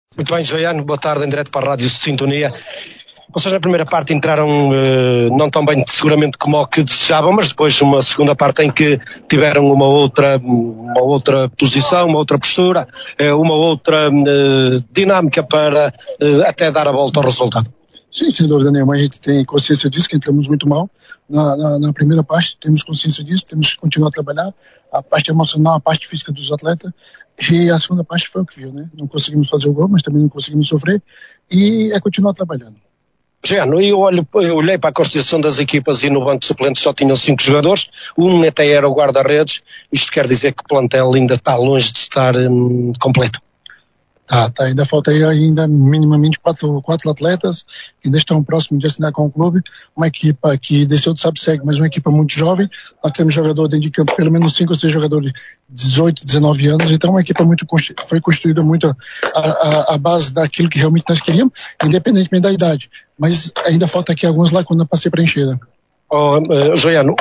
Muito bem, Joiano, boa tarde, em direto para a Rádio Sintonia. Vocês na primeira parte entraram não tão bem seguramente como o que desejavam, mas depois uma segunda parte em que tiveram uma outra posição, uma outra postura, uma outra dinâmica para até dar a volta ao resultado. Sim, sem dúvida nenhuma, a gente tem consciência disso, que entramos muito mal na primeira parte, temos consciência disso, temos que continuar a trabalhar a parte emocional, a parte física dos atletas, e a segunda parte foi o que viu, né? Não conseguimos fazer o gol, mas também não conseguimos sofrer, e é continuar trabalhando. Jeano, eu olhei para a constituição das equipas e no banco de suplentes só tinham 5 jogadores, um até era o guarda-redes. Isto quer dizer que o plantel ainda está longe de estar completo. Tá, ainda falta aí minimamente quatro atletas que ainda estão próximos de assinar com o clube, uma equipa que desceu do SABSEG, mas uma equipa muito jovem. Nós temos jogador dentro de campo, pelo menos 5 ou 6 jogadores de 18, 19 anos, então uma equipa foi construída muito a base daquilo que realmente nós queríamos, independentemente da idade, mas ainda falta aqui algumas lacunas para ser preenchida. Joiano,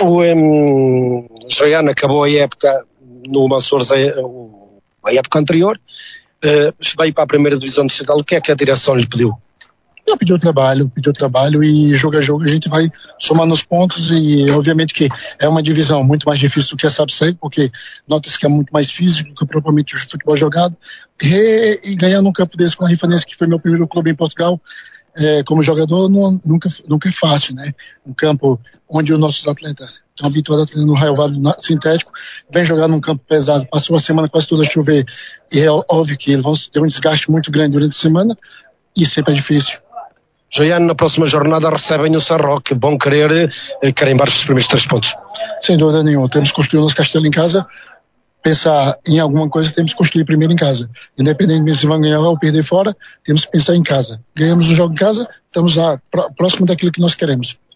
Joiano acabou a época no Mansores, a época anterior, veio para a primeira divisão distrital. O que é que a direção lhe pediu? Não, pediu trabalho e jogo a jogo a gente vai somando os pontos, e obviamente que é uma divisão muito mais difícil do que a SABSEG, porque nota-se que é muito mais físico que propriamente o futebol jogado, e ganhar num campo desse com a Rifanense, que foi meu primeiro clube em Portugal, como jogador, nunca é fácil, né? Um campo onde os nossos atletas estão habituados a treinar no relvado sintético, vem jogar num campo pesado, passou a semana quase toda a chover, e é óbvio que eles vão ter um desgaste muito grande durante a semana, e sempre é difícil. Joiano, na próxima jornada recebem o San Roque, bom querer carimbar os primeiros 3 pontos. Sem dúvida nenhuma, temos que construir o nosso castelo em casa. Pensar em alguma coisa, temos que construir primeiro em casa. Independentemente se vão ganhar ou perder fora, temos que pensar em casa. Ganhamos o jogo em casa, estamos próximo daquilo que nós queremos.